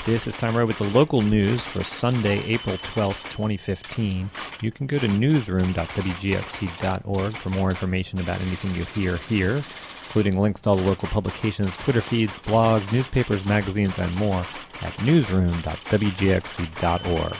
This is Time Road with the local news for Sunday, April 12th, 2015. You can go to newsroom.wgxc.org for more information about anything you hear here, including links to all the local publications, Twitter feeds, blogs, newspapers, magazines, and more at newsroom.wgxc.org.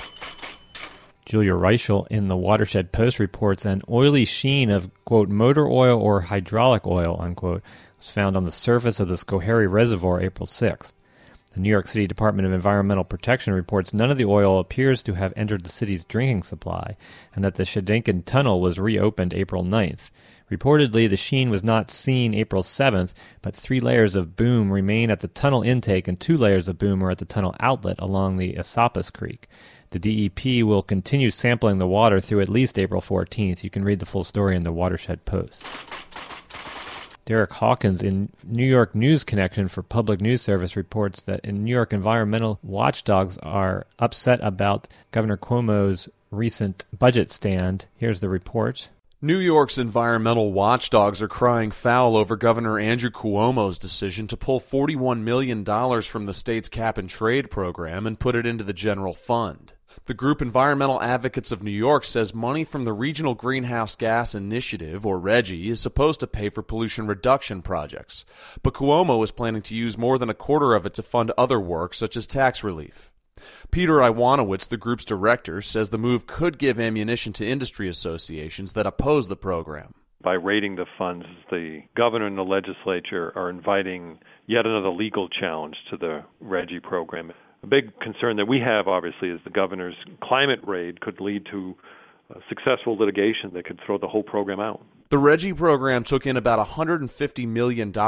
Julia Reichel in the Watershed Post reports an oily sheen of, quote, motor oil or hydraulic oil, unquote, was found on the surface of the Schoharie Reservoir April 6th. The New York City Department of Environmental Protection reports none of the oil appears to have entered the city's drinking supply, and that the Shediakin Tunnel was reopened April 9th. Reportedly, the sheen was not seen April 7th, but 3 layers of boom remain at the tunnel intake and 2 layers of boom are at the tunnel outlet along the Esopus Creek. The DEP will continue sampling the water through at least April 14th. You can read the full story in the Watershed Post. Derek Hawkins in New York News Connection for Public News Service reports that in New York, environmental watchdogs are upset about Governor Cuomo's recent budget stand. Here's the report. New York's environmental watchdogs are crying foul over Governor Andrew Cuomo's decision to pull $41 million from the state's cap-and-trade program and put it into the general fund. The group Environmental Advocates of New York says money from the Regional Greenhouse Gas Initiative, or RGGI, is supposed to pay for pollution reduction projects. But Cuomo is planning to use more than a quarter of it to fund other work, such as tax relief. Peter Iwanowitz, the group's director, says the move could give ammunition to industry associations that oppose the program. By raiding the funds, the governor and the legislature are inviting yet another legal challenge to the RGGI program. A big concern that we have, obviously, is the governor's climate raid could lead to successful litigation that could throw the whole program out. The RGGI program took in about $150 million in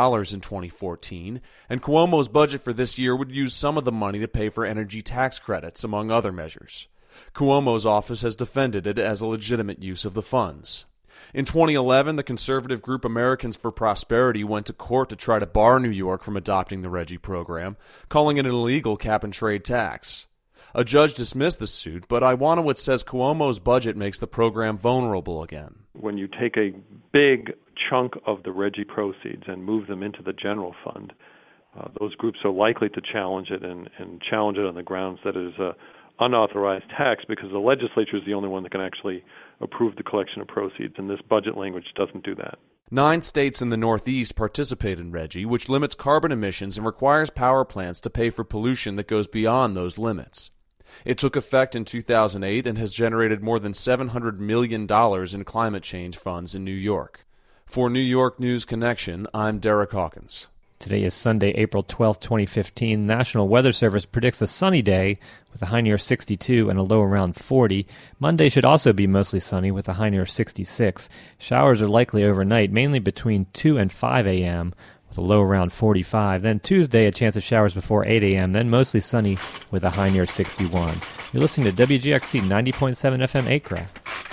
2014, and Cuomo's budget for this year would use some of the money to pay for energy tax credits, among other measures. Cuomo's office has defended it as a legitimate use of the funds. In 2011, the conservative group Americans for Prosperity went to court to try to bar New York from adopting the RGGI program, calling it an illegal cap-and-trade tax. A judge dismissed the suit, but Iwanowitz says Cuomo's budget makes the program vulnerable again. When you take a big chunk of the RGGI proceeds and move them into the general fund, those groups are likely to challenge it and challenge it on the grounds that it is an unauthorized tax because the legislature is the only one that can actually approve the collection of proceeds, and this budget language doesn't do that. 9 states in the Northeast participate in RGGI, which limits carbon emissions and requires power plants to pay for pollution that goes beyond those limits. It took effect in 2008 and has generated more than $700 million in climate change funds in New York. For New York News Connection, I'm Derek Hawkins. Today is Sunday, April 12th, 2015. National Weather Service predicts a sunny day with a high near 62 and a low around 40. Monday should also be mostly sunny with a high near 66. Showers are likely overnight, mainly between 2 and 5 a.m., with a low around 45. Then Tuesday, a chance of showers before 8 a.m., then mostly sunny with a high near 61. You're listening to WGXC 90.7 FM Acre.